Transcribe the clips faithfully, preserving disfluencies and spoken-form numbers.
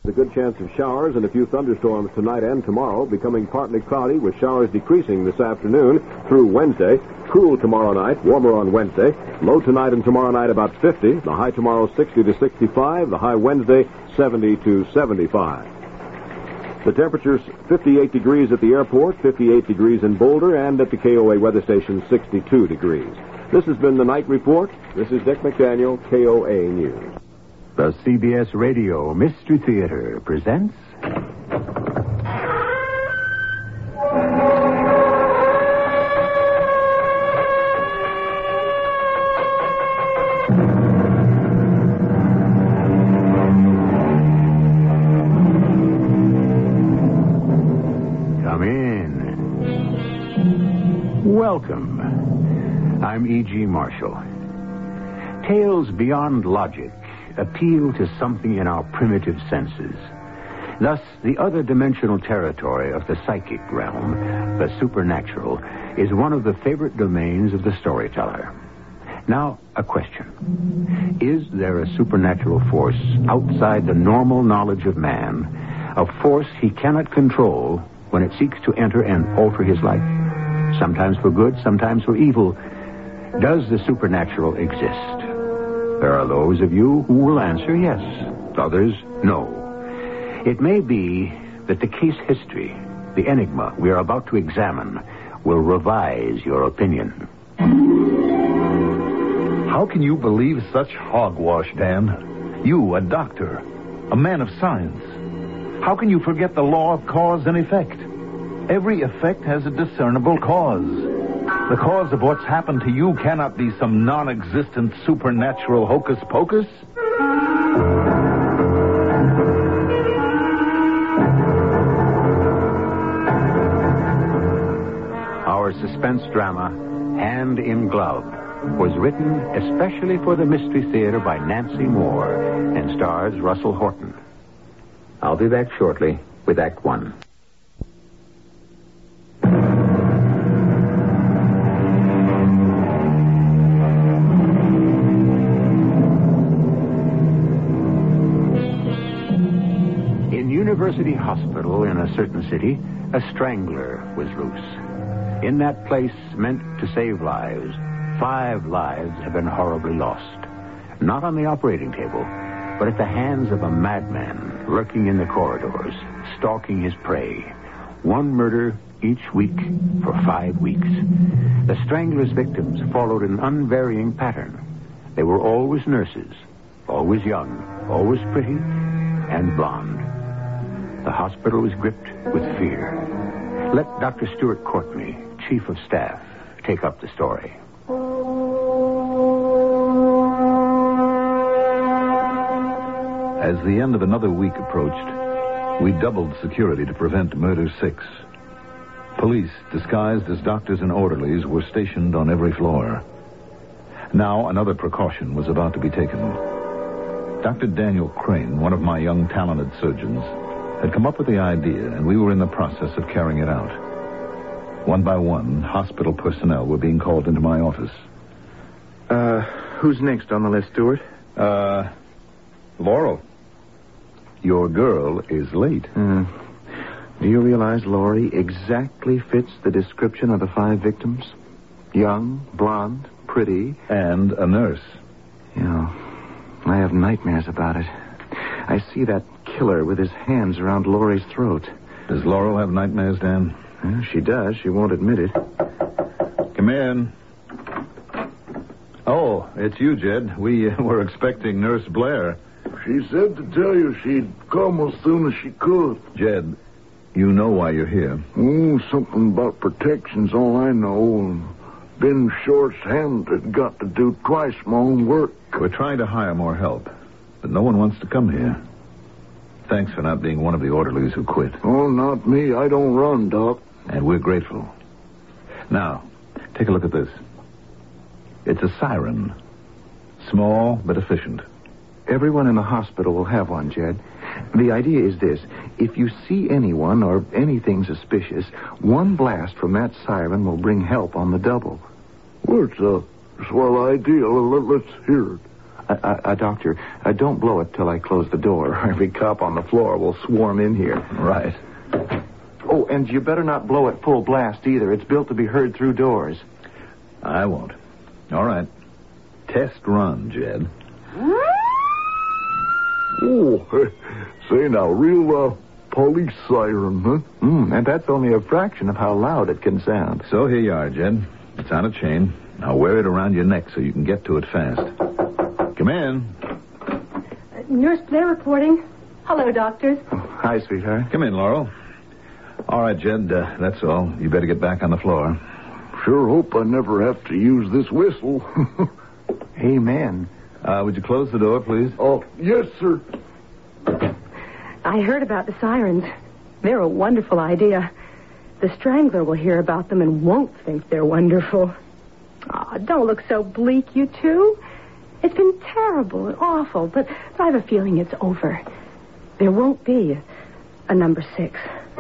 A good chance of showers and a few thunderstorms tonight and tomorrow, becoming partly cloudy with showers decreasing this afternoon through Wednesday. Cool tomorrow night, warmer on Wednesday. Low tonight and tomorrow night about fifty. The high tomorrow sixty to sixty-five. The high Wednesday seventy to seventy-five. The temperature's fifty-eight degrees at the airport, fifty-eight degrees in Boulder, and at the K O A weather station sixty-two degrees. This has been the Night Report. This is Dick McDaniel, K O A News. The C B S Radio Mystery Theater presents... Come in. Welcome. I'm E G. Marshall. Tales beyond logic appeal to something in our primitive senses. Thus, the other dimensional territory of the psychic realm, the supernatural, is one of the favorite domains of the storyteller. Now, a question. Is there a supernatural force outside the normal knowledge of man, a force he cannot control when it seeks to enter and alter his life? Sometimes for good, sometimes for evil. Does the supernatural exist? There are those of you who will answer yes, others no. It may be that the case history, the enigma we are about to examine, will revise your opinion. How can you believe such hogwash, Dan? You, a doctor, a man of science. How can you forget the law of cause and effect? Every effect has a discernible cause. The cause of what's happened to you cannot be some non-existent supernatural hocus-pocus. Our suspense drama, Hand in Glove, was written especially for the Mystery Theater by Nancy Moore and stars Russell Horton. I'll be back shortly with Act One. University Hospital in a certain city, a strangler was loose. In that place meant to save lives, five lives have been horribly lost. Not on the operating table, but at the hands of a madman lurking in the corridors, stalking his prey. One murder each week for five weeks. The strangler's victims followed an unvarying pattern. They were always nurses, always young, always pretty, and blonde. The hospital was gripped with fear. Let Doctor Stuart Courtney, Chief of Staff, take up the story. As the end of another week approached, we doubled security to prevent Murder Six. Police, disguised as doctors and orderlies, were stationed on every floor. Now another precaution was about to be taken. Doctor Daniel Crane, one of my young talented surgeons, had come up with the idea, and we were in the process of carrying it out. One by one, hospital personnel were being called into my office. Uh, who's next on the list, Stuart? Uh, Laurel. Your girl is late. Uh, do you realize Laurie exactly fits the description of the five victims? Young, blonde, pretty. And a nurse. Yeah, I have nightmares about it. I see that killer with his hands around Laurie's throat. Does Laurel have nightmares, Dan? Well, she does. She won't admit it. Come in. Oh, it's you, Jed. We uh, were expecting Nurse Blair. She said to tell you she'd come as soon as she could. Jed, you know why you're here. Oh, something about protection's all I know. And been short-handed, got to do twice my own work. We're trying to hire more help, but no one wants to come here. Thanks for not being one of the orderlies who quit. Oh, not me. I don't run, Doc. And we're grateful. Now, take a look at this. It's a siren. Small, but efficient. Everyone in the hospital will have one, Jed. The idea is this. If you see anyone or anything suspicious, one blast from that siren will bring help on the double. Well, it's a swell idea. Let's hear it. Uh, uh, uh, doctor, uh, don't blow it till I close the door. Every cop on the floor will swarm in here. Right. Oh, and you better not blow it full blast either. It's built to be heard through doors. I won't. All right. Test run, Jed. Oh, say now, real uh, police siren, huh? Mm, and that's only a fraction of how loud it can sound. So here you are, Jed. It's on a chain. Now wear it around your neck so you can get to it fast. Come in. Uh, Nurse Blair reporting. Hello, doctors. Oh, hi, sweetheart. Come in, Laurel. All right, Jed, uh, that's all. You better get back on the floor. Sure hope I never have to use this whistle. Amen. Uh, would you close the door, please? Oh, yes, sir. I heard about the sirens. They're a wonderful idea. The Strangler will hear about them and won't think they're wonderful. Oh, don't look so bleak, you two. It's been terrible and awful, but I have a feeling it's over. There won't be a, a number six.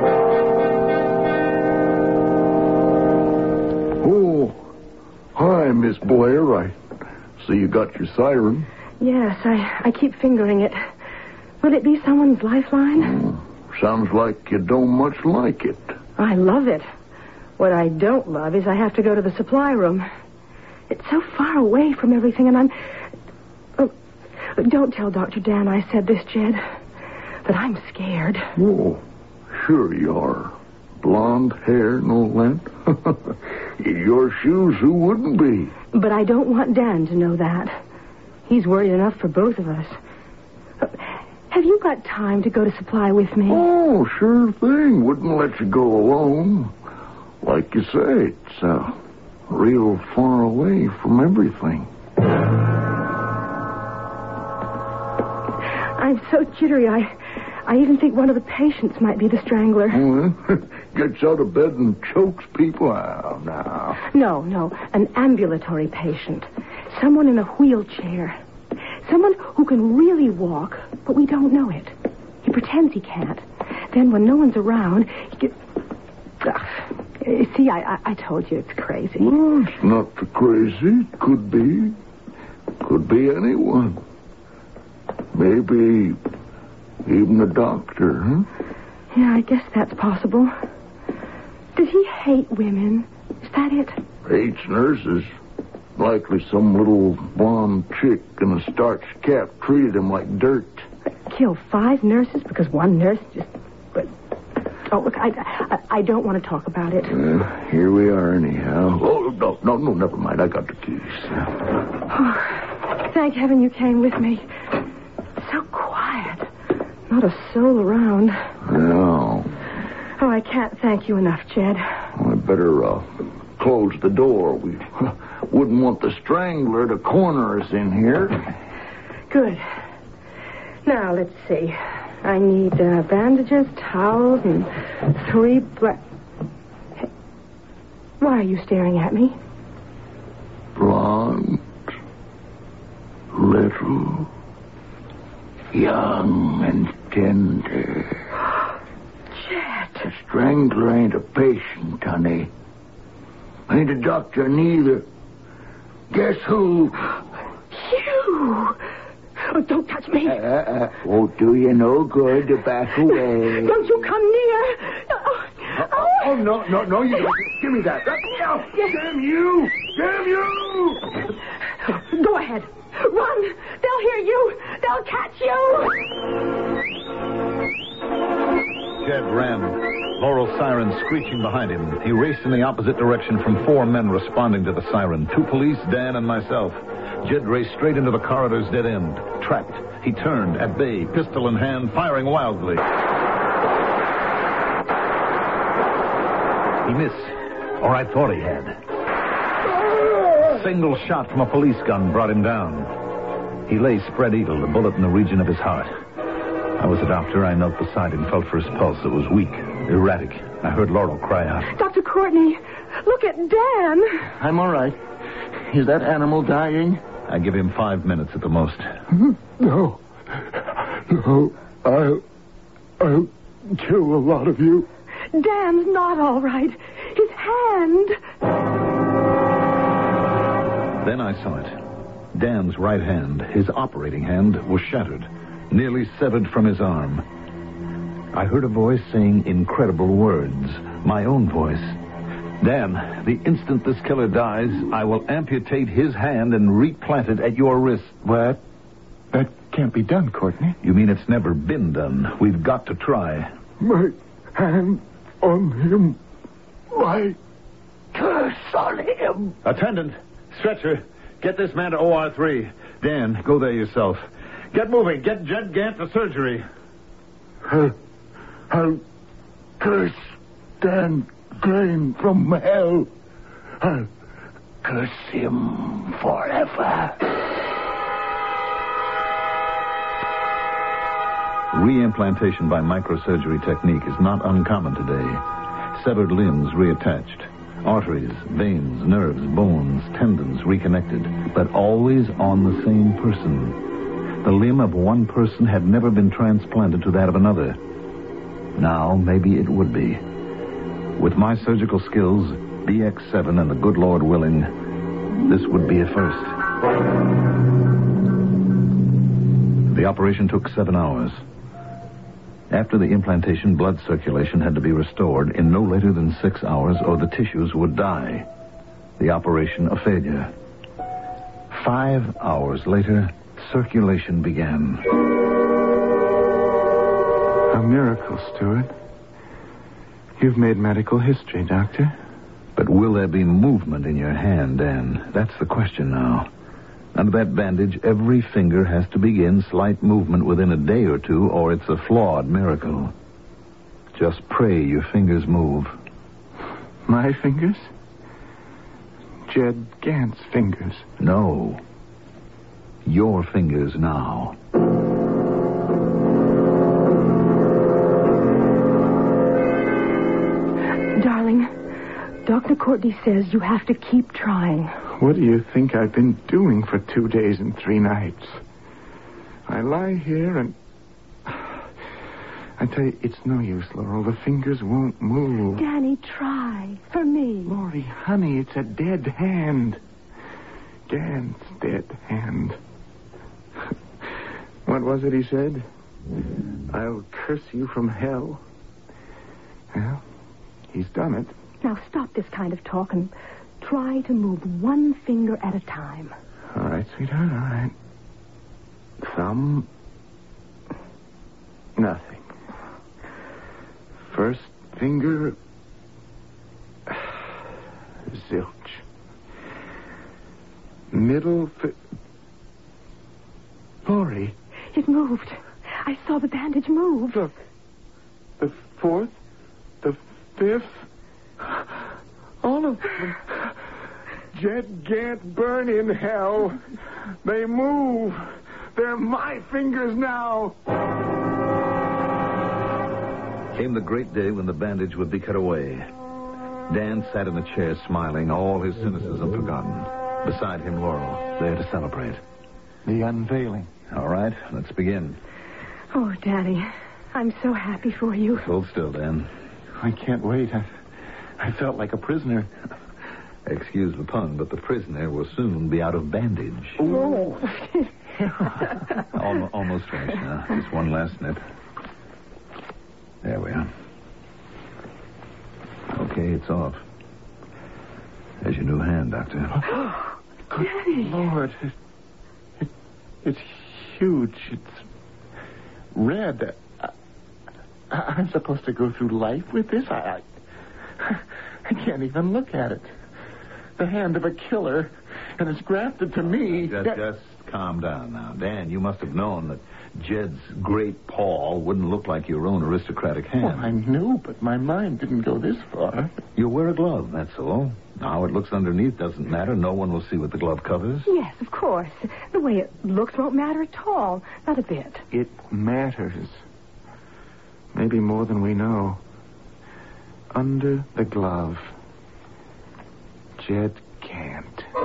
Oh, hi, Miss Blair. I see you got your siren. Yes, I, I keep fingering it. Will it be someone's lifeline? Oh, sounds like you don't much like it. I love it. What I don't love is I have to go to the supply room. It's so far away from everything, and I'm... Oh, don't tell Doctor Dan I said this, Jed. But I'm scared. Oh, sure you are. Blonde hair and all that. In your shoes, who wouldn't be? But I don't want Dan to know that. He's worried enough for both of us. Uh, have you got time to go to supply with me? Oh, sure thing. Wouldn't let you go alone. Like you say, it's uh, real far away from everything. I'm so jittery, I... I even think one of the patients might be the Strangler. Oh, gets out of bed and chokes people? Oh, no. No, no. An ambulatory patient. Someone in a wheelchair. Someone who can really walk, but we don't know it. He pretends he can't. Then when no one's around, he gets... Ugh. See, I, I, I told you it's crazy. Well, it's not too crazy. Could be. Could be anyone. Maybe... even a doctor, huh? Yeah, I guess that's possible. Does he hate women? Is that it? Hates nurses. Likely some little blonde chick in a starched cap treated him like dirt. Kill five nurses because one nurse just... But... Oh, look, I, I, I don't want to talk about it. Uh, here we are anyhow. Oh, no, no, no, never mind. I got the keys. Oh, thank heaven you came with me. So quiet. Not a soul around. No. Oh, I can't thank you enough, Jed. I better uh, close the door. We uh, wouldn't want the Strangler to corner us in here. Good. Now, let's see. I need uh, bandages, towels, and three black... Hey, why are you staring at me? Blonde. Little. Young and tender. Jed. The Strangler ain't a patient, honey. Ain't a doctor neither. Guess who? You! Oh, don't touch me. Uh, uh, won't do you no good to back away. Don't you come near. Oh, oh, oh no, no, no, you don't. Give me that. Oh, yes. Damn you! Damn you! Go ahead. Run! They'll hear you! They'll catch you! Jed ran, Laurel's siren screeching behind him. He raced in the opposite direction from four men responding to the siren. Two police, Dan, and myself. Jed raced straight into the corridor's dead end. Trapped. He turned, at bay, pistol in hand, firing wildly. He missed. Or I thought he had. Single shot from a police gun brought him down. He lay spread eagle, a bullet in the region of his heart. I was a doctor. I knelt beside him, felt for his pulse. It was weak, erratic. I heard Laurel cry out. Doctor Courtney, look at Dan. I'm all right. Is that animal dying? I give him five minutes at the most. No. No. I'll... I'll kill a lot of you. Dan's not all right. His hand... Then I saw it. Dan's right hand, his operating hand, was shattered, nearly severed from his arm. I heard a voice saying incredible words, my own voice. Dan, the instant this killer dies, I will amputate his hand and replant it at your wrist. What? That can't be done, Courtney. You mean it's never been done? We've got to try. My hand on him. My curse on him. Attendant, stretcher, get this man to O R three. Dan, go there yourself. Get moving. Get Jed Gant to surgery. I'll, I'll curse Dan Crane from hell. I'll curse him forever. Reimplantation by microsurgery technique is not uncommon today. Severed limbs reattached. Arteries, veins, nerves, bones, tendons reconnected, but always on the same person. The limb of one person had never been transplanted to that of another. Now, maybe it would be. With my surgical skills, B X seven, and the good Lord willing, this would be a first. The operation took seven hours. After the implantation, blood circulation had to be restored in no later than six hours, or the tissues would die. The operation a failure. Five hours later, circulation began. A miracle, Stuart. You've made medical history, Doctor. But will there be movement in your hand, Dan? That's the question now. Under that bandage, every finger has to begin slight movement within a day or two, or it's a flawed miracle. Just pray your fingers move. My fingers? Jed Gant's fingers. No. Your fingers now. Darling, Doctor Courtney says you have to keep trying. What do you think I've been doing for two days and three nights? I lie here and... I tell you, it's no use, Laurel. The fingers won't move. Danny, try. For me. Laurie, honey, it's a dead hand. Dan's dead hand. What was it he said? I'll curse you from hell. Well, he's done it. Now stop this kind of talk and try to move one finger at a time. All right, sweetheart, all right. Thumb. Nothing. First finger. Zilch. Middle fi... Laurie. It moved. I saw the bandage move. Look. The fourth. The fifth. All of them. Jed Gant burn in hell. They move. They're my fingers now. Came the great day when the bandage would be cut away. Dan sat in a chair smiling, all his cynicism forgotten. Beside him, Laurel, there to celebrate. The unveiling. All right, let's begin. Oh, Daddy, I'm so happy for you. Hold still, Dan. I can't wait. I, I felt like a prisoner. Excuse the pun, but the prisoner will soon be out of bandage. Oh. almost, almost finished now. Just one last snip. There we are. Okay, it's off. There's your new hand, Doctor. Good Daddy. Lord. It, it, it's huge. It's red. I, I, I'm supposed to go through life with this? I, I, I can't even look at it. The hand of a killer, and it's grafted to me. Just, that... just calm down now. Dan, you must have known that Jed's great paw wouldn't look like your own aristocratic hand. Well, I knew, but my mind didn't go this far. You wear a glove, that's all. How it looks underneath doesn't matter. No one will see what the glove covers. Yes, of course. The way it looks won't matter at all. Not a bit. It matters. Maybe more than we know. Under the glove, Jed Gant.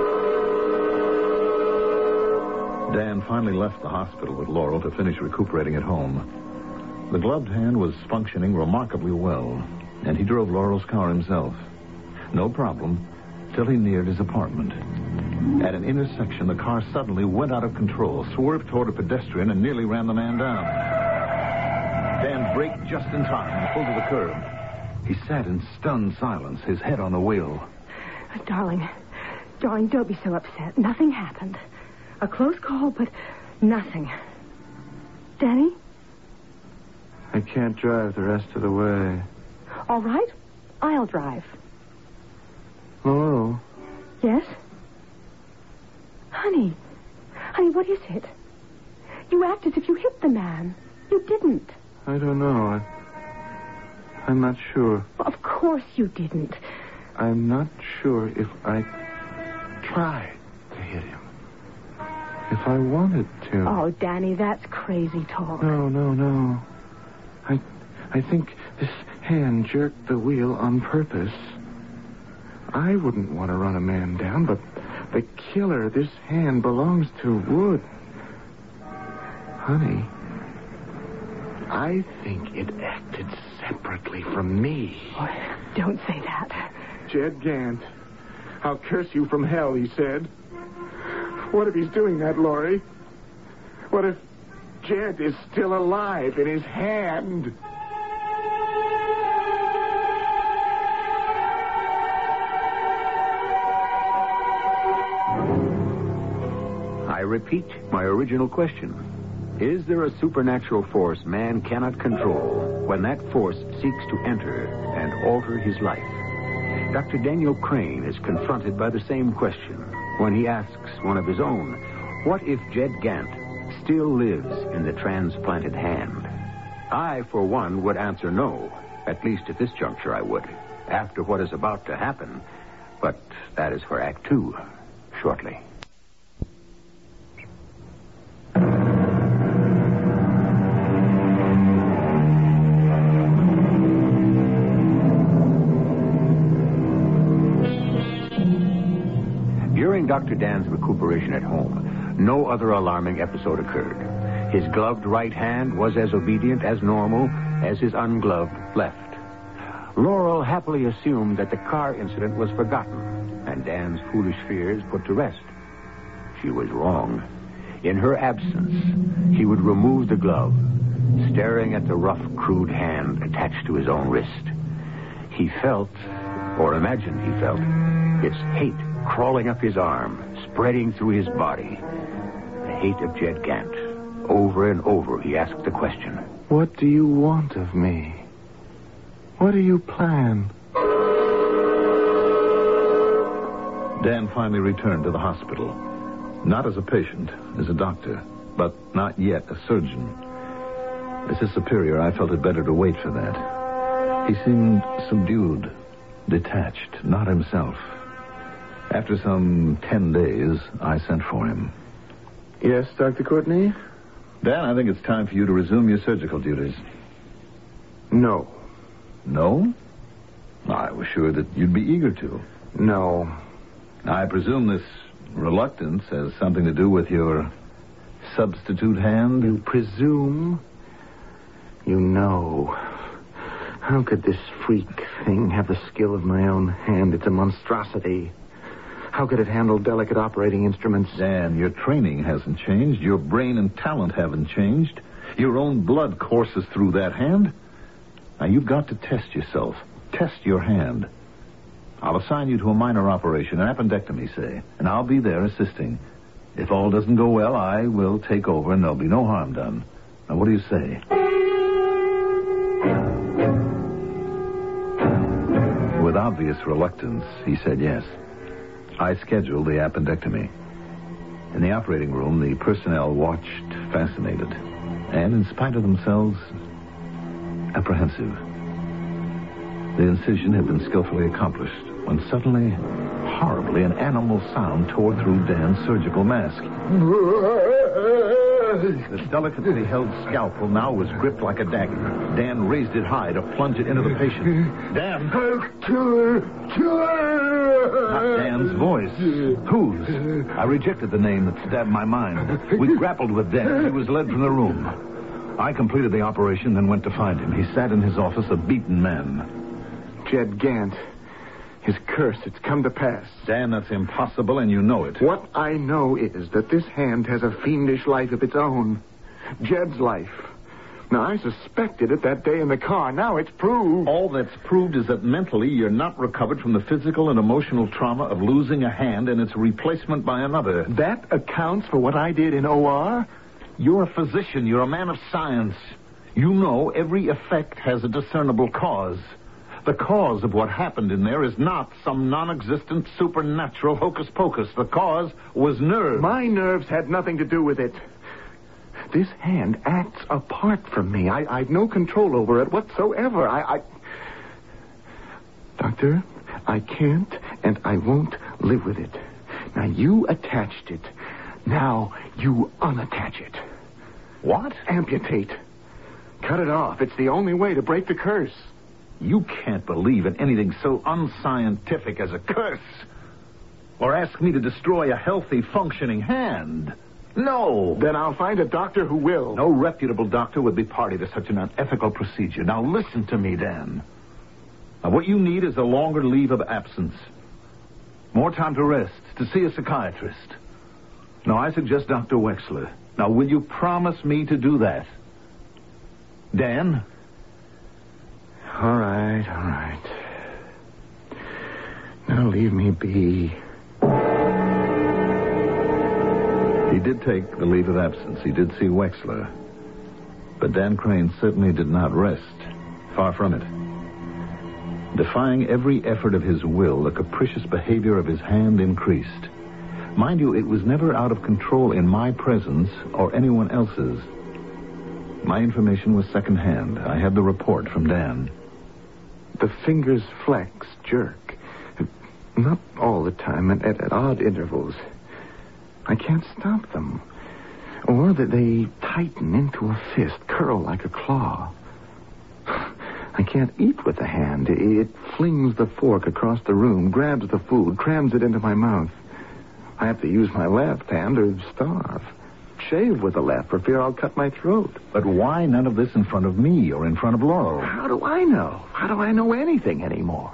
Dan finally left the hospital with Laurel to finish recuperating at home. The gloved hand was functioning remarkably well, and he drove Laurel's car himself. No problem, till he neared his apartment. At an intersection, the car suddenly went out of control, swerved toward a pedestrian, and nearly ran the man down. Dan braked just in time and pulled to the curb. He sat in stunned silence, his head on the wheel. Uh, darling, darling, don't be so upset. Nothing happened. A close call, but nothing. Danny? I can't drive the rest of the way. All right. I'll drive. Laurel? Yes? Honey. Honey, what is it? You act as if you hit the man. You didn't. I don't know. I, I'm not sure. Well, of course you didn't. I'm not sure if I tried to hit him. If I wanted to. Oh, Danny, that's crazy talk. No, no, no. I, I think this hand jerked the wheel on purpose. I wouldn't want to run a man down, but the killer, this hand belongs to Wood. Honey, I think it acted separately from me. Oh, don't say that. Jed Gant. I'll curse you from hell, he said. What if he's doing that, Laurie? What if Jed is still alive in his hand? I repeat my original question. Is there a supernatural force man cannot control when that force seeks to enter and alter his life? Doctor Daniel Crane is confronted by the same question when he asks one of his own, what if Jed Gant still lives in the transplanted hand? I, for one, would answer no. At least at this juncture I would, after what is about to happen. But that is for Act Two, shortly. During Doctor Dan's recuperation at home, no other alarming episode occurred. His gloved right hand was as obedient as normal as his ungloved left. Laurel happily assumed that the car incident was forgotten and Dan's foolish fears put to rest. She was wrong. In her absence, he would remove the glove, staring at the rough, crude hand attached to his own wrist. He felt, or imagined he felt, its hate crawling up his arm, spreading through his body. The hate of Jed Gant. Over and over, he asked the question. What do you want of me? What do you plan? Dan finally returned to the hospital. Not as a patient, as a doctor, but not yet a surgeon. As his superior, I felt it better to wait for that. He seemed subdued, detached, not himself. After some ten days, I sent for him. Yes, Doctor Courtney? Dan, I think it's time for you to resume your surgical duties. No. No? I was sure that you'd be eager to. No. I presume this reluctance has something to do with your substitute hand? You presume? You know. How could this freak thing have the skill of my own hand? It's a monstrosity. How could it handle delicate operating instruments? Dan, your training hasn't changed. Your brain and talent haven't changed. Your own blood courses through that hand. Now, you've got to test yourself. Test your hand. I'll assign you to a minor operation, an appendectomy, say, and I'll be there assisting. If all doesn't go well, I will take over and there'll be no harm done. Now, what do you say? With obvious reluctance, he said yes. I scheduled the appendectomy. In the operating room, the personnel watched, fascinated, and, in spite of themselves, apprehensive. The incision had been skillfully accomplished when suddenly, horribly, an animal sound tore through Dan's surgical mask. The delicately held scalpel now was gripped like a dagger. Dan raised it high to plunge it into the patient. Dan! Killer! Killer! Not Dan's voice. Whose? I rejected the name that stabbed my mind. We grappled with Dan. He was led from the room. I completed the operation, then went to find him. He sat in his office, a beaten man. Jed Gant. His curse, it's come to pass. Dan, that's impossible, and you know it. What I know is that this hand has a fiendish life of its own. Jed's life. Now, I suspected it that day in the car. Now it's proved. All that's proved is that mentally you're not recovered from the physical and emotional trauma of losing a hand and its replacement by another. That accounts for what I did in O R? You're a physician. You're a man of science. You know every effect has a discernible cause. The cause of what happened in there is not some non-existent supernatural hocus-pocus. The cause was nerves. My nerves had nothing to do with it. This hand acts apart from me. I, I've no control over it whatsoever. I, I... Doctor, I can't and I won't live with it. Now, you attached it. Now, you unattach it. What? Amputate. Cut it off. It's the only way to break the curse. You can't believe in anything so unscientific as a curse. Or ask me to destroy a healthy, functioning hand. No. Then I'll find a doctor who will. No reputable doctor would be party to such an unethical procedure. Now listen to me, Dan. Now, what you need is a longer leave of absence. More time to rest, to see a psychiatrist. Now, I suggest Doctor Wexler. Now, will you promise me to do that? Dan? All right, all right. Now leave me be. He did take the leave of absence. He did see Wexler. But Dan Crane certainly did not rest. Far from it. Defying every effort of his will, the capricious behavior of his hand increased. Mind you, it was never out of control in my presence or anyone else's. My information was secondhand. I had the report from Dan. The fingers flex, jerk. Not all the time, and at, at odd intervals. I can't stop them. Or that they tighten into a fist, curl like a claw. I can't eat with the hand. It flings the fork across the room, grabs the food, crams it into my mouth. I have to use my left hand or starve. Shave with the left for fear I'll cut my throat. But why none of this in front of me or in front of Laurel? How do I know? How do I know anything anymore?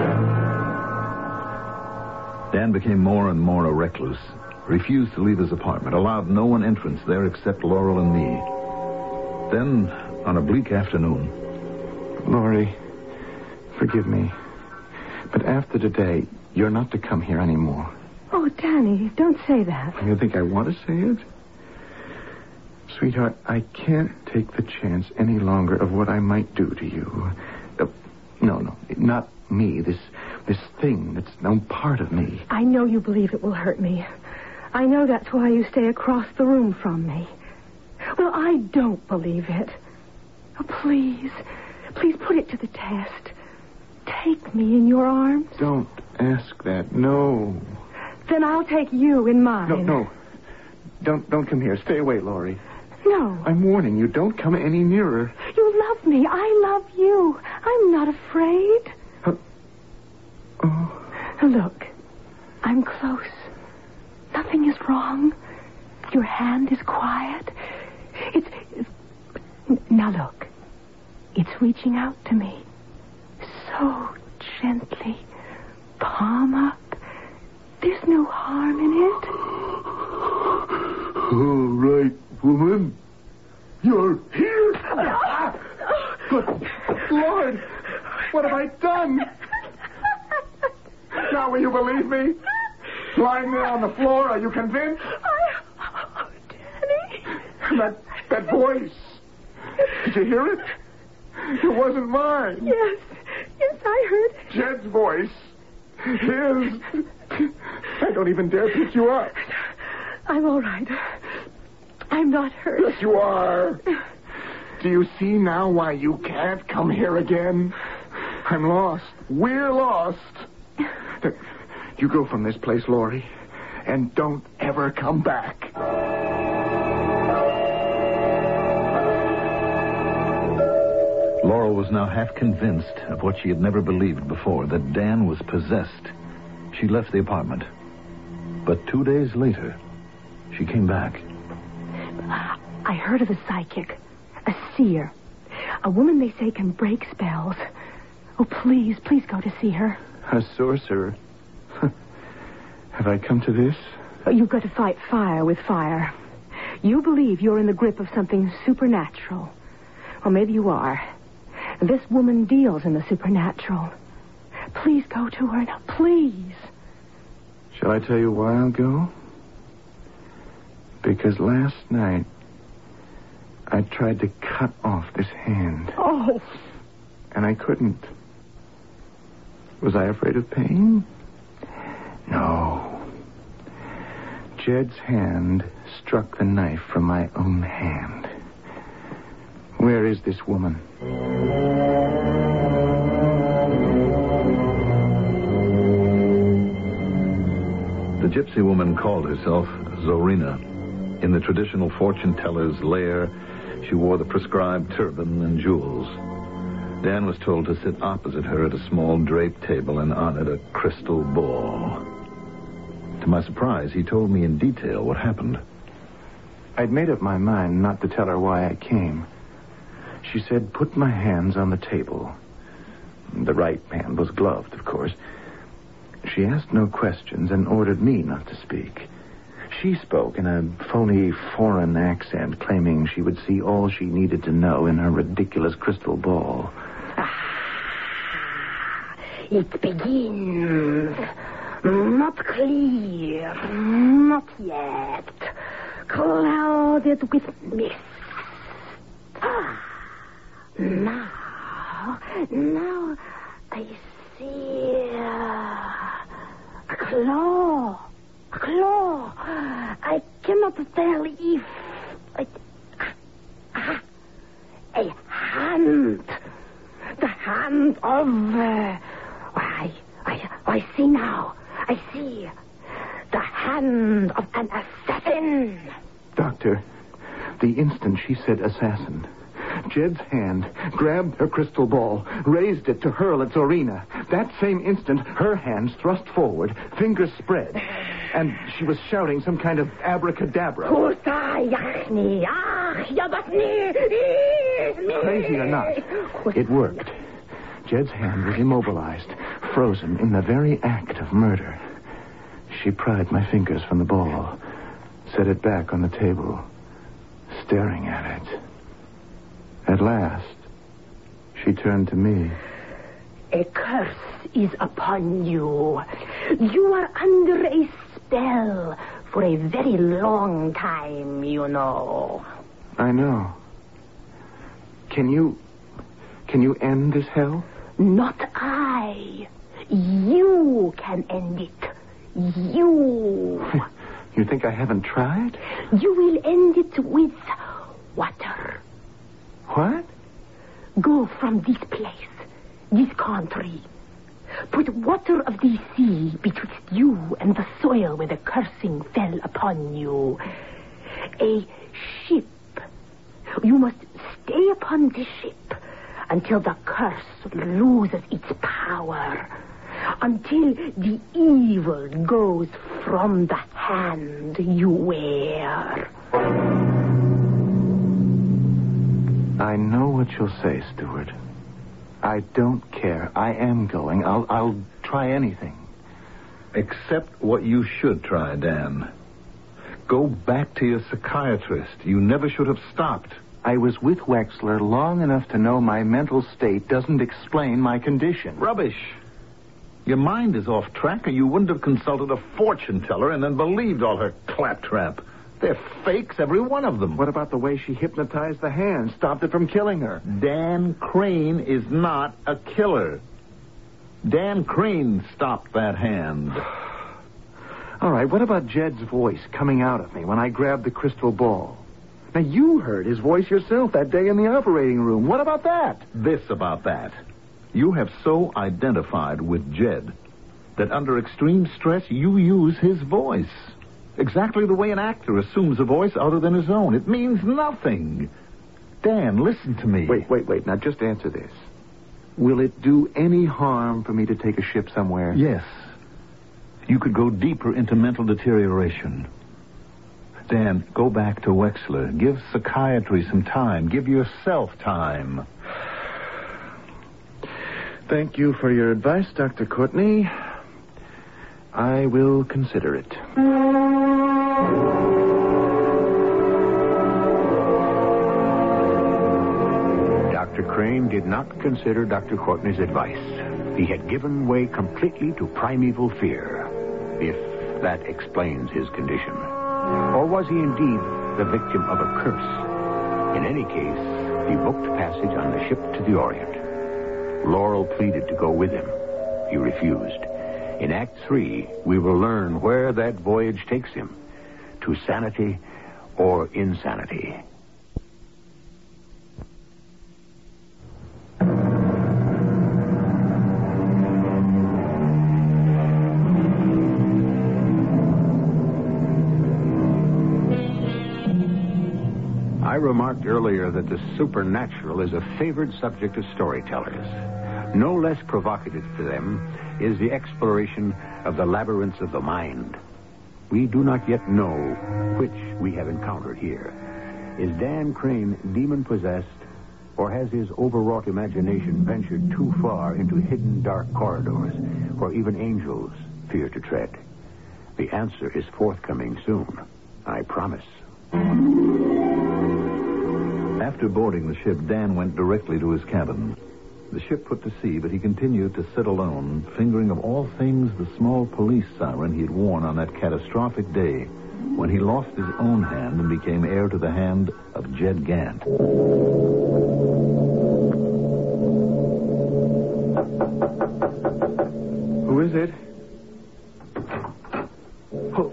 Dan became more and more a recluse. Refused to leave his apartment. Allowed no one entrance there except Laurel and me. Then, on a bleak afternoon... Laurie, forgive me. But after today, you're not to come here anymore. Oh, Danny, don't say that. You think I want to say it? Sweetheart, I can't take the chance any longer of what I might do to you. Uh, no, no, not me. This this thing that's no part of me. I know you believe it will hurt me. I know that's why you stay across the room from me. Well, I don't believe it. Oh, please, please put it to the test. Take me in your arms. Don't ask that. No. Then I'll take you in mine. No, no. Don't don't come here. Stay away, Laurie. No. I'm warning you. Don't come any nearer. You love me. I love you. I'm not afraid. Uh, oh. Look, I'm close. Nothing is wrong. Your hand is quiet. It's, it's... Now look. It's reaching out to me. So gently. Palm up. There's no harm in it. All right, woman. You're here. Good Lord, what have I done? Now will you believe me? Lying there on the floor, are you convinced? I... Oh, Danny. That, that voice. Did you hear it? It wasn't mine. Yes. Yes, I heard it. Jed's voice. His. I don't even dare pick you up. I'm all right. I'm not hurt. Yes, you are. Do you see now why you can't come here again? I'm lost. We're lost. You go from this place, Laurie, and don't ever come back. Laurel was now half convinced of what she had never believed before, that Dan was possessed. She left the apartment. But two days later, she came back. I heard of a psychic, a seer, a woman they say can break spells. Oh, please, please go to see her. A sorcerer. Have I come to this? You've got to fight fire with fire. You believe you're in the grip of something supernatural. Or maybe you are. This woman deals in the supernatural. Please go to her now, please. Shall I tell you why I'll go? Because last night, I tried to cut off this hand. Oh. And I couldn't. Was I afraid of pain? No. Jed's hand struck the knife from my own hand. Where is this woman? The gypsy woman called herself Zorina. In the traditional fortune teller's lair, she wore the prescribed turban and jewels. Dan was told to sit opposite her at a small draped table and on it a crystal ball. To my surprise, he told me in detail what happened. I'd made up my mind not to tell her why I came. She said, put my hands on the table. The right hand was gloved, of course. She asked no questions and ordered me not to speak. She spoke in a phony foreign accent, claiming she would see all she needed to know in her ridiculous crystal ball. Ah, it begins. Not clear, not yet. Clouded with mist. Ah, now, now I see a claw. A claw. I cannot tell if... I, ah, a hand. The hand of... Uh, I, I, I see now. I see. The hand of an assassin. Doctor, the instant she said assassin, Jed's hand grabbed her crystal ball, raised it to hurl at Zorina. That same instant, her hands thrust forward, fingers spread, and she was shouting some kind of abracadabra. Crazy or not, it worked. Jed's hand was immobilized, frozen in the very act of murder. She pried my fingers from the ball, set it back on the table, staring at it. At last, she turned to me. A curse is upon you. You are under a spell for a very long time, you know. I know. Can you... Can you end this hell? Not I. You can end it. You. You think I haven't tried? You will end it with water. What? Go from this place, this country. Put water of the sea betwixt you and the soil where the cursing fell upon you. A ship. You must stay upon this ship until the curse loses its power. Until the evil goes from the hand you wear. I know what you'll say, Stewart. I don't care. I am going. I'll, I'll try anything. Except what you should try, Dan. Go back to your psychiatrist. You never should have stopped. I was with Wexler long enough to know my mental state doesn't explain my condition. Rubbish. Your mind is off track, or you wouldn't have consulted a fortune teller and then believed all her claptrap. They're fakes, every one of them. What about the way she hypnotized the hand, stopped it from killing her? Dan Crane is not a killer. Dan Crane stopped that hand. All right, what about Jed's voice coming out of me when I grabbed the crystal ball? Now, you heard his voice yourself that day in the operating room. What about that? This about that. You have so identified with Jed that under extreme stress, you use his voice. Exactly the way an actor assumes a voice other than his own. It means nothing. Dan, listen to me. Wait, wait, wait. Now, just answer this. Will it do any harm for me to take a ship somewhere? Yes. You could go deeper into mental deterioration. Dan, go back to Wexler. Give psychiatry some time. Give yourself time. Thank you for your advice, Doctor Courtney. I will consider it. Doctor Crane did not consider Doctor Courtney's advice. He had given way completely to primeval fear, if that explains his condition. Or was he indeed the victim of a curse? In any case, he booked passage on the ship to the Orient. Laurel pleaded to go with him. He refused. In Act Three, we will learn where that voyage takes him, to sanity or insanity. I remarked earlier that the supernatural is a favored subject of storytellers. No less provocative to them is the exploration of the labyrinths of the mind. We do not yet know which we have encountered here. Is Dan Crane demon-possessed, or has his overwrought imagination ventured too far into hidden dark corridors where even angels fear to tread? The answer is forthcoming soon, I promise. After boarding the ship, Dan went directly to his cabin. The ship put to sea, but he continued to sit alone, fingering of all things the small police siren he had worn on that catastrophic day when he lost his own hand and became heir to the hand of Jed Gant. Who is it? Oh,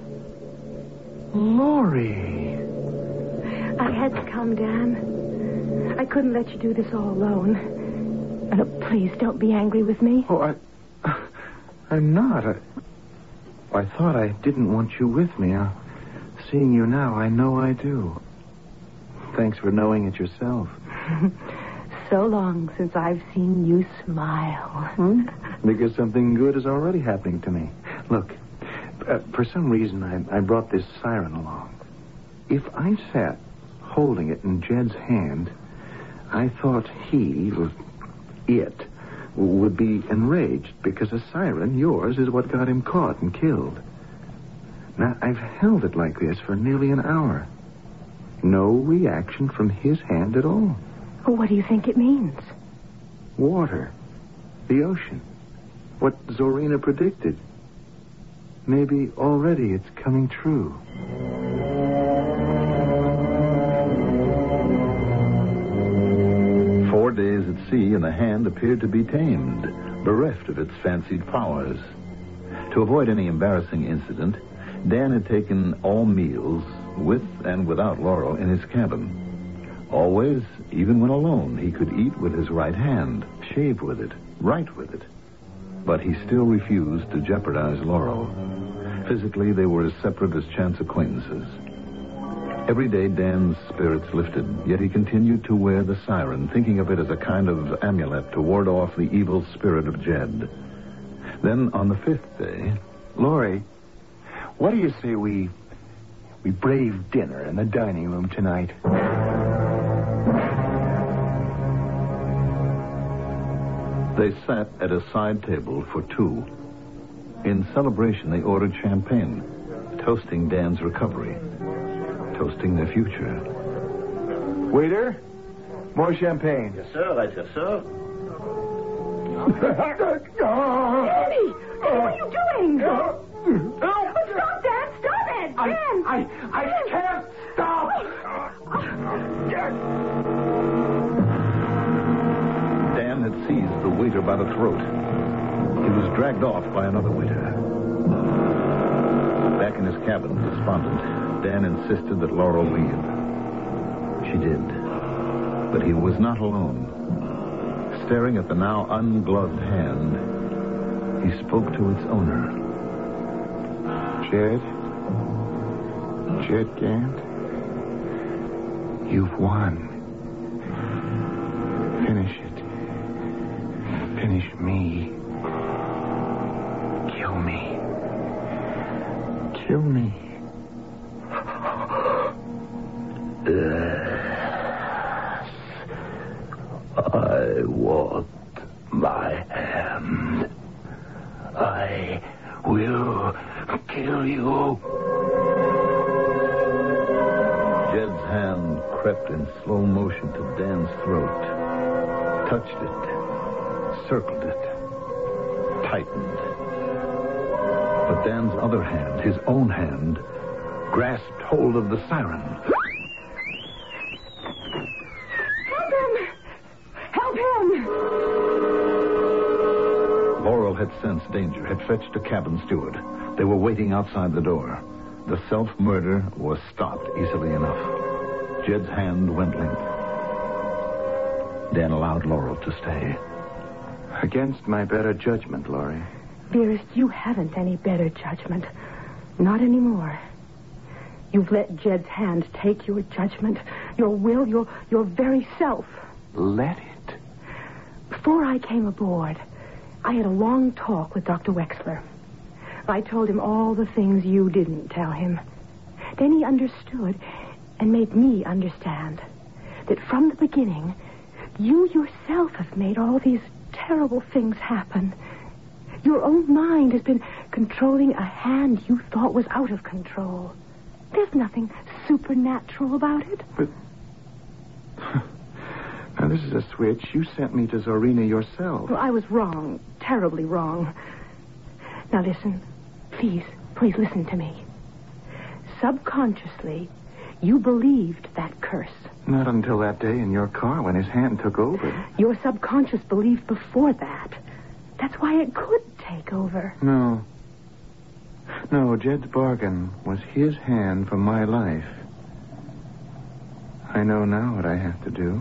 Laurie. I had to come, Dan. I couldn't let you do this all alone. Oh, please, don't be angry with me. Oh, I... I'm not. I, I thought I didn't want you with me. Uh, seeing you now, I know I do. Thanks for knowing it yourself. So long since I've seen you smile. Hmm? Because something good is already happening to me. Look, uh, for some reason, I, I brought this siren along. If I sat holding it in Jed's hand, I thought he, or it, would be enraged because a siren, yours, is what got him caught and killed. Now, I've held it like this for nearly an hour. No reaction from his hand at all. What do you think it means? Water. The ocean. What Zorina predicted. Maybe already it's coming true. Four days at sea, and the hand appeared to be tamed, bereft of its fancied powers. To avoid any embarrassing incident, Dan had taken all meals, with and without Laurel, in his cabin. Always, even when alone, he could eat with his right hand, shave with it, write with it. But he still refused to jeopardize Laurel. Physically, they were as separate as chance acquaintances. Every day, Dan's spirits lifted, yet he continued to wear the siren, thinking of it as a kind of amulet to ward off the evil spirit of Jed. Then, on the fifth day... Laurie, what do you say we... we brave dinner in the dining room tonight? They sat at a side table for two. In celebration, they ordered champagne, toasting Dan's recovery, toasting their future. Waiter, more champagne. Yes, sir. Right here, sir. Danny! What are you doing? Oh, stop, Dan! Stop it! I, Dan! I, I can't stop! Dan had seized the waiter by the throat. He was dragged off by another waiter. Back in his cabin, despondent, Dan insisted that Laurel leave. She did. But he was not alone. Staring at the now ungloved hand, he spoke to its owner. Jed? Jed Gant? You've won. Finish it. Finish me. Kill me. Kill me. Yes. I want my hand. I will kill you. Jed's hand crept in slow motion to Dan's throat, touched it, circled it, tightened. But Dan's other hand, his own hand, grasped hold of the siren. Help him! Help him! Laurel had sensed danger, had fetched a cabin steward. They were waiting outside the door. The self-murder was stopped easily enough. Jed's hand went limp. Dan allowed Laurel to stay. Against my better judgment, Laurie. Dearest, you haven't any better judgment. Not anymore. You've let Jed's hand take your judgment, your will, your, your very self. Let it? Before I came aboard, I had a long talk with Doctor Wexler. I told him all the things you didn't tell him. Then he understood and made me understand that from the beginning, you yourself have made all these terrible things happen. Your own mind has been controlling a hand you thought was out of control. There's nothing supernatural about it. But... Now, this is a switch. You sent me to Zorina yourself. Well, I was wrong. Terribly wrong. Now, listen. Please, please listen to me. Subconsciously, you believed that curse. Not until that day in your car when his hand took over. Your subconscious believed before that. That's why it could take over. No. No, Jed's bargain was his hand for my life. I know now what I have to do.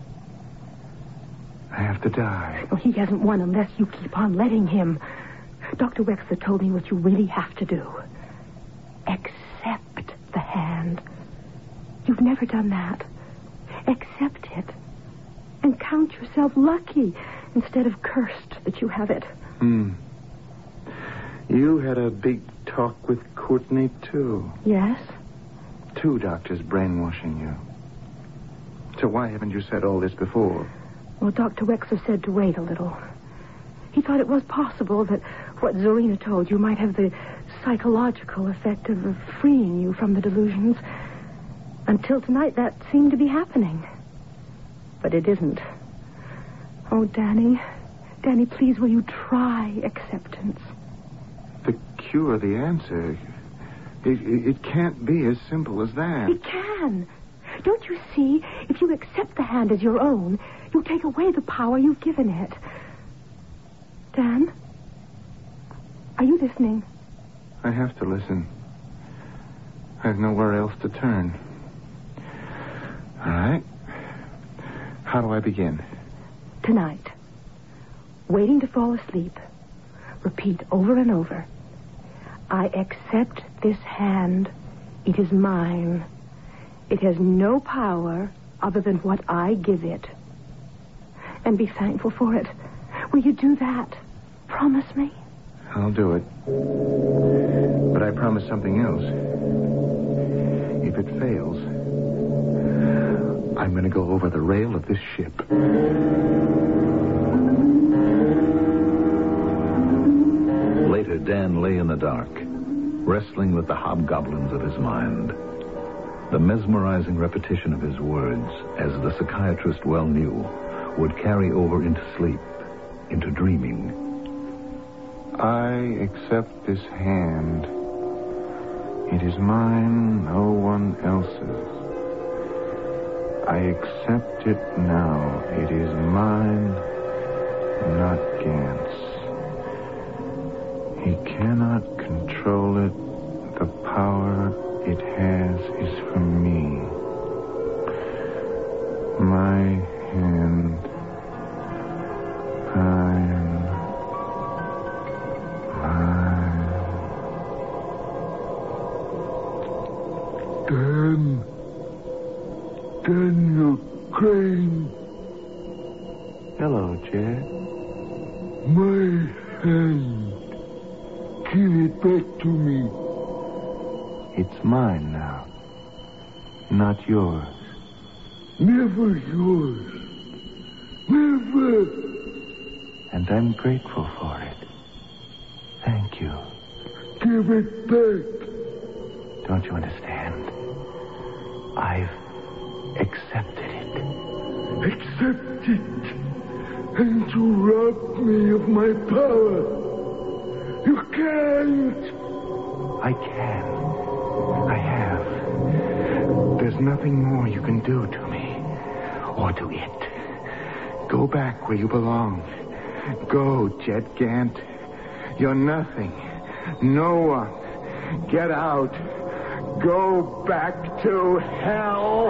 I have to die. Oh, he hasn't won unless you keep on letting him. Doctor Wexler told me what you really have to do. Accept the hand. You've never done that. Accept it. And count yourself lucky instead of cursed that you have it. Hmm. You had a big talk with Courtney, too. Yes? Two doctors brainwashing you. So why haven't you said all this before? Well, Doctor Wexler said to wait a little. He thought it was possible that what Zorina told you might have the psychological effect of of freeing you from the delusions. Until tonight, that seemed to be happening. But it isn't. Oh, Danny. Danny, please, will you try acceptance? The cure, the answer. It, it, it can't be as simple as that. It can. Don't you see? If you accept the hand as your own, you take away the power you've given it. Dan? Are you listening? I have to listen. I have nowhere else to turn. All right. How do I begin? Tonight, waiting to fall asleep, repeat over and over, I accept this hand. It is mine. It has no power other than what I give it. And be thankful for it. Will you do that? Promise me? I'll do it. But I promise something else. If it fails, I'm going to go over the rail of this ship. Later, Dan lay in the dark, wrestling with the hobgoblins of his mind. The mesmerizing repetition of his words, as the psychiatrist well knew, would carry over into sleep, into dreaming. I accept this hand. It is mine, no one else's. I accept it now. It is mine, not Gant's. He cannot control it. The power it has is for me. My hand. Mine. Mine. Dan. Daniel Crane. Hello, Jed. My hand. Give it back to me. It's mine now. Not yours. Never yours. Never. and I'm grateful for it. Thank you. Give it back. Don't you understand? I've accepted it. Accept it. And to rob me of my power. You can't. I can. I have. There's nothing more you can do to me. Or to it. Go back where you belong. Go, Jed Gant. You're nothing. No one. Get out. Go back to hell.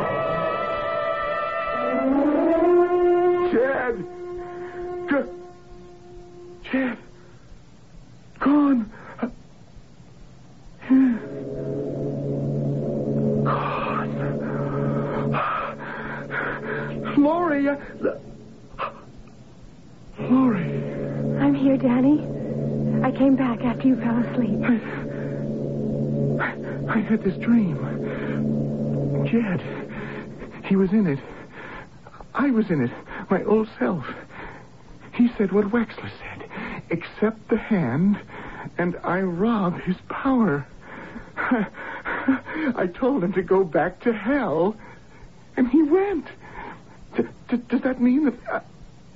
Jed. Jed. Jed. Gone. Gone. Laurie. Uh, Laurie. I'm here, Danny. I came back after you fell asleep. I, I, I had this dream. Jed. He was in it. I was in it. My old self. He said what Wexler said. Accept the hand, and I rob his power. I told him to go back to hell, and he went. D- d- does that mean that... Uh...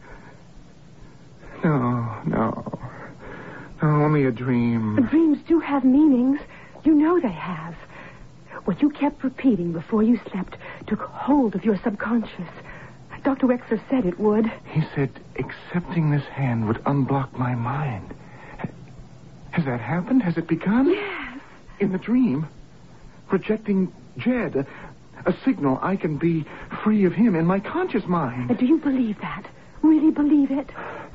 No, no. No, only a dream. Dreams do have meanings. You know they have. What you kept repeating before you slept took hold of your subconscious. Doctor Wexler said it would. He said accepting this hand would unblock my mind. Has that happened? Has it begun? Yes. In the dream? Rejecting Jed. A, a signal I can be free of him in my conscious mind. Do you believe that? Really believe it?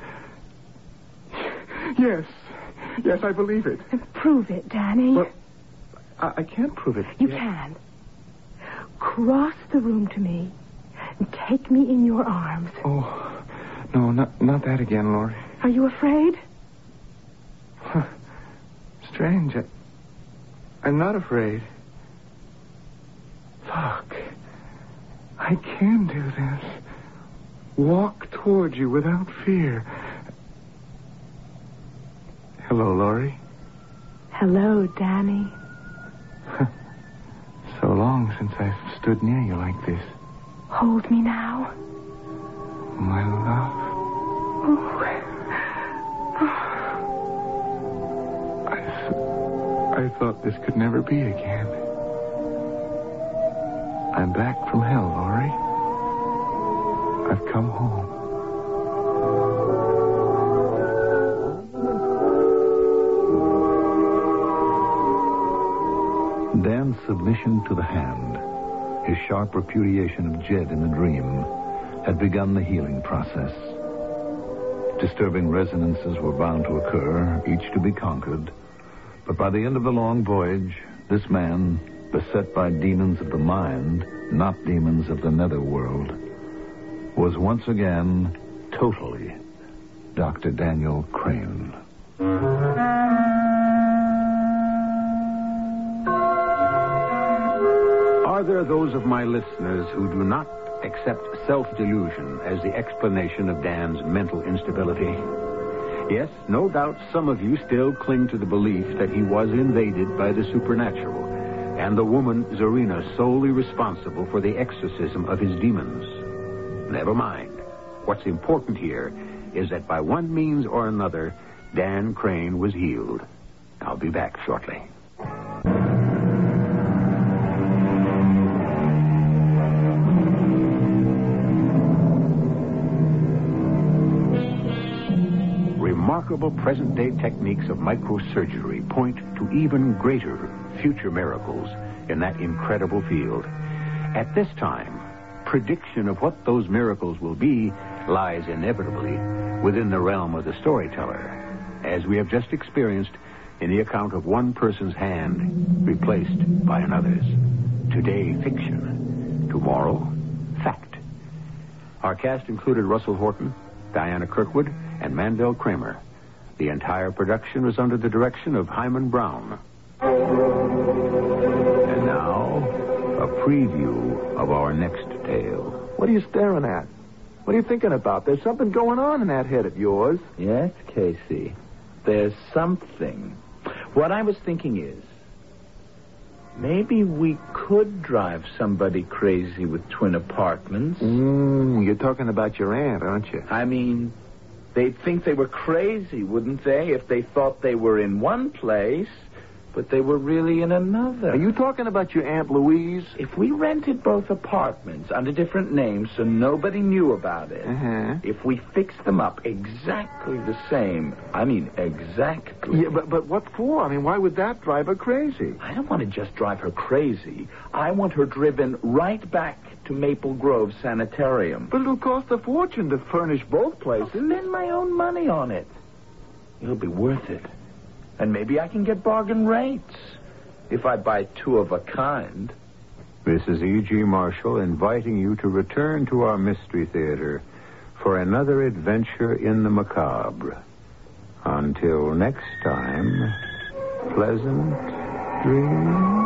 Yes. Yes, I believe it. Prove it, Danny. But I, I can't prove it. You yet. can. Cross the room to me and take me in your arms. Oh, no, not, not that again, Laurie. Are you afraid? Huh. Strange. I, I'm not afraid. Look, I can do this. Walk toward you without fear. Hello, Laurie. Hello, Danny. So long since I've stood near you like this. Hold me now. My love. Oh. I, th- I thought this could never be again. I'm back from hell, Laurie. I've come home. Dan's submission to the hand, his sharp repudiation of Jed in the dream, had begun the healing process. Disturbing resonances were bound to occur, each to be conquered. But by the end of the long voyage, this man, beset by demons of the mind, not demons of the netherworld, was once again totally Doctor Daniel Crane. Are there those of my listeners who do not accept self-delusion as the explanation of Dan's mental instability? Yes, no doubt some of you still cling to the belief that he was invaded by the supernatural, and the woman Zarina solely responsible for the exorcism of his demons. Never mind. What's important here is that by one means or another, Dan Crane was healed. I'll be back shortly. Remarkable present-day techniques of microsurgery point to even greater future miracles in that incredible field. At this time, prediction of what those miracles will be lies inevitably within the realm of the storyteller, as we have just experienced in the account of one person's hand replaced by another's. Today, fiction. Tomorrow, fact. Our cast included Russell Horton, Diana Kirkwood, and Mandel Kramer. The entire production was under the direction of Hyman Brown. And now, a preview of our next tale. What are you staring at? What are you thinking about? There's something going on in that head of yours. Yes, Casey. There's something. What I was thinking is, maybe we could drive somebody crazy with twin apartments. Mm, you're talking about your aunt, aren't you? I mean, they'd think they were crazy, wouldn't they, if they thought they were in one place, but they were really in another. Are you talking about your Aunt Louise? If we rented both apartments under different names so nobody knew about it, uh-huh. if we fixed them up exactly the same, I mean exactly. Yeah, but, but what for? I mean, why would that drive her crazy? I don't want to just drive her crazy. I want her driven right back to Maple Grove Sanitarium. But it'll cost a fortune to furnish both places. I'll spend my own money on it. It'll be worth it. And maybe I can get bargain rates if I buy two of a kind. This is E G. Marshall inviting you to return to our Mystery Theater for another adventure in the macabre. Until next time, pleasant dreams.